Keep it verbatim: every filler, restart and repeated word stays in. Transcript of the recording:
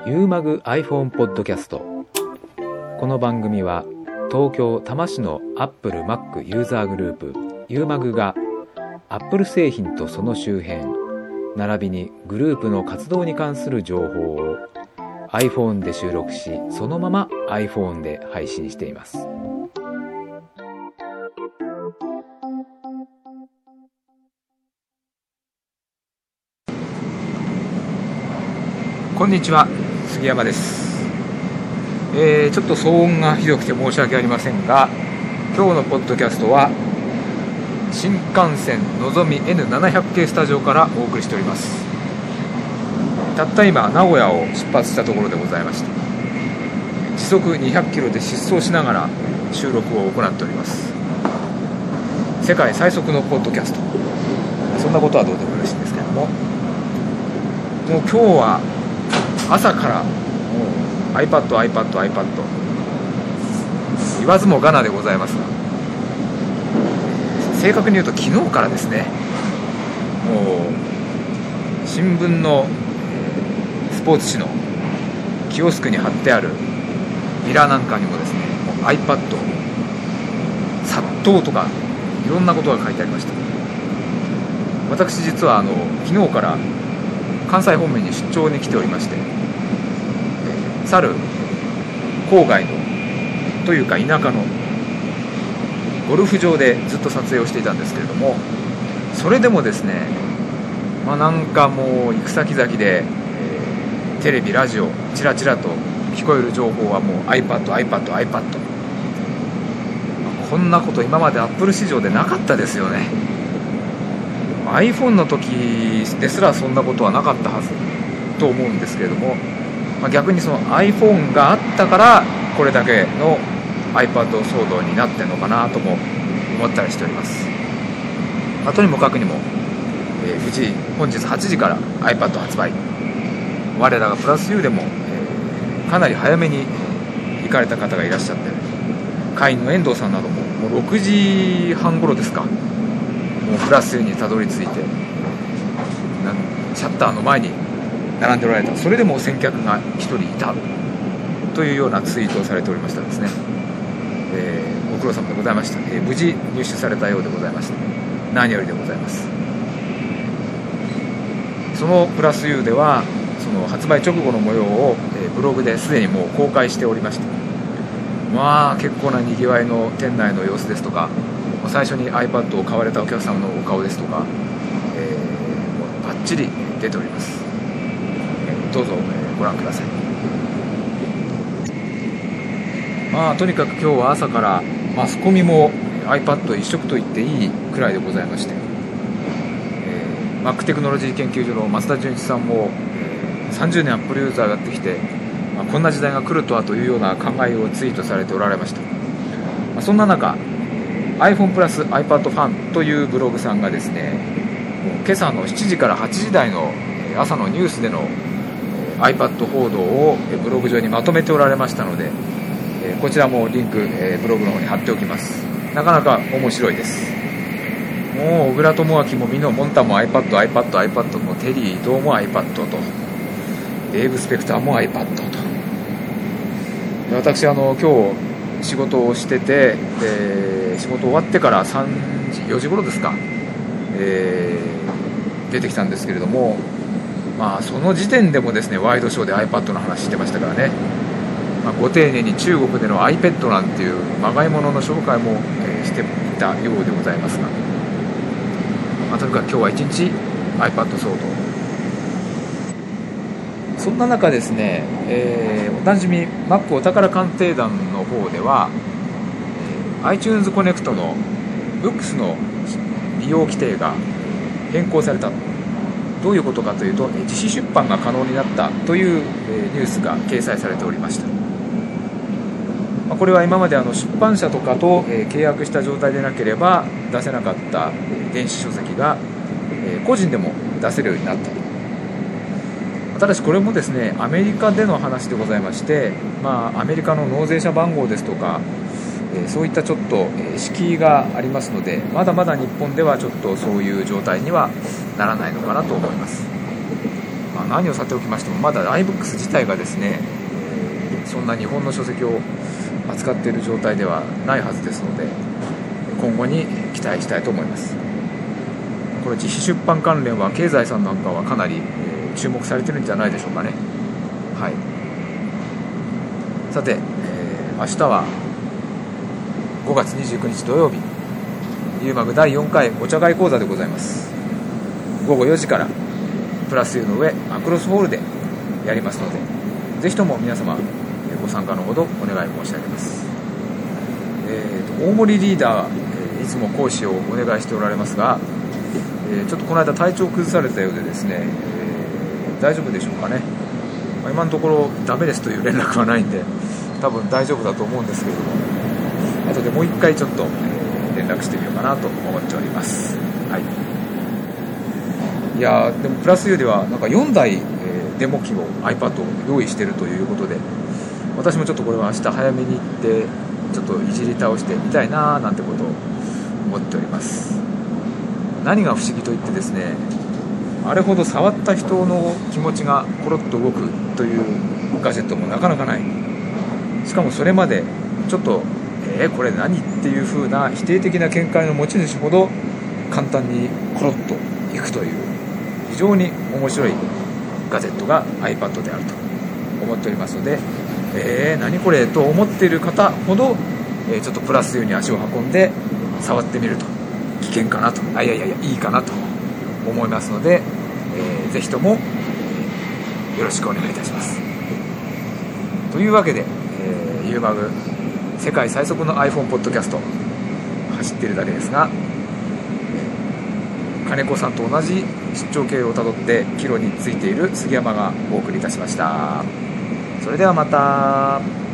ユーマグ iPhone ポッドキャスト。この番組は東京多摩市の Apple Mac ユーザーグループユーマグが Apple 製品とその周辺並びにグループの活動に関する情報を iPhone で収録し、そのまま iPhone で配信しています。こんにちは、杉山です。えー、ちょっと騒音がひどくて申し訳ありませんが、今日のポッドキャストは新幹線のぞみ エヌななひゃく 系スタジオからお送りしております。たった今名古屋を出発したところでございまして、時速にひゃくキロで疾走しながら収録を行っております。世界最速のポッドキャスト、そんなことはどうでもよろしいんですけれども、もう今日は朝からもう iPad、iPad、iPad 言わずもがなでございますが、正確に言うと昨日からですね、もう新聞のスポーツ紙のキオスクに貼ってあるビラなんかにもですね、もう iPad 殺到とかいろんなことが書いてありました。私実はあの昨日から関西方面に出張に来ておりまして、去る郊外のというか田舎のゴルフ場でずっと撮影をしていたんですけれども、それでもですね、まあ、なんかもう行く先々で、えー、テレビラジオチラチラと聞こえる情報はもう iPad、iPad、iPad、こんなこと今まで Apple 市場でなかったですよね。 iPhone の時ですらそんなことはなかったはずと思うんですけれども、まあ、逆にその iPhone があったからこれだけの iPad 騒動になってるのかなとも思ったりしております。まあ、とにもかくにも、えー、無事本日はちじから iPad 発売、我らがプラス U でも、えー、かなり早めに行かれた方がいらっしゃって、会員の遠藤さんなどももうろくじはん頃ですか、もうプラス U にたどり着いてシャッターの前に並んでおられた。それでも先客がひとりいたというようなツイートをされておりましたですね。えー、ご苦労様でございました。えー、無事入手されたようでございました。何よりでございます。そのプラス U ではその発売直後の模様を、えー、ブログですでにもう公開しておりまして、まあ結構なにぎわいの店内の様子ですとか、最初に iPad を買われたお客様のお顔ですとか、えー、もうバッチリ出ております。どうぞご覧ください。まあとにかく今日は朝からマスコミも iPad 一色と言っていいくらいでございまして、えー、Mac テクノロジー研究所の松田純一さんも、えー、さんじゅうねん Apple ユーザーやってきて、まあ、こんな時代が来るとはというような考えをツイートされておられました。まあ、そんな中 iPhone プラス iPad ファンというブログさんがですね、もう今朝のしちじからはちじ台の朝のニュースでのiPad 報道をブログ上にまとめておられましたので、こちらもリンクブログの方に貼っておきます。なかなか面白いです。もう小倉智昭もミノモンタも iPad、iPad、iPad もテリー伊藤も iPad と、デーブ・スペクターも iPad と。で私あの今日仕事をしてて、で仕事終わってからさんじよじ頃ですか、えー、出てきたんですけれども、まあ、その時点でもですね、ワイドショーで iPad の話してましたからね、まあ、ご丁寧に中国での iPad なんていうまがいものの紹介も、えー、していたようでございますが、まあ、とにかく今日は一日 iPad 騒動。そんな中ですね、えー、おなじみ Mac お宝鑑定団の方では、えー、iTunes Connect の Books の利用規定が変更された。どういうことかというと、自費出版が可能になったというニュースが掲載されておりました。これは今まであの出版社とかと契約した状態でなければ出せなかった電子書籍が個人でも出せるようになったと。ただしこれもですね、アメリカでの話でございまして、まあ、アメリカの納税者番号ですとか、そういったちょっと敷居がありますので、まだまだ日本ではちょっとそういう状態にはならないのかなと思います。 まあ、何をさておきましてもまだ iBooks 自体がですね、えー、そんな日本の書籍を扱っている状態ではないはずですので、今後に期待したいと思います。これ自費出版関連は経済さんなんかはかなり、えー、注目されてるんじゃないでしょうかね。はい。さて、えー、明日はごがつにじゅうくにち土曜日、ユーマグだいよんかいお茶会講座でございます。ごごよじからプラス U の上マクロスホールでやりますので、ぜひとも皆様ご参加のほどお願い申し上げます。えー、と大森リーダー、えー、いつも講師をお願いしておられますが、えー、ちょっとこの間体調を崩されたようでですね、えー、大丈夫でしょうかね。まあ、今のところダメですという連絡はないんで多分大丈夫だと思うんですけれども、後でもう一回ちょっと、えー、連絡してみようかなと思っております。はい。いやでもプラス U ではなんかよんだい、えー、デモ機を iPad を用意しているということで、私もちょっとこれは明日早めに行ってちょっといじり倒してみたいななんてことを思っております。何が不思議といってですね、あれほど触った人の気持ちがコロッと動くというガジェットもなかなかない。しかもそれまでちょっとえー、これ何っていう風な否定的な見解の持ち主ほど簡単にコロッといくという非常に面白いガジェットが iPad であると思っておりますので、えー、何これと思っている方ほど、えー、ちょっとプラス U に足を運んで触ってみると危険かなと、あいやいやいやいいかなと思いますので、えー、ぜひとも、えー、よろしくお願いいたします。というわけで、えー、ユーマグ世界最速の iPhone ポッドキャスト走っているだけですが、金子さんと同じ出張経路をたどって帰路についている杉山がお送りいたしました。それではまた。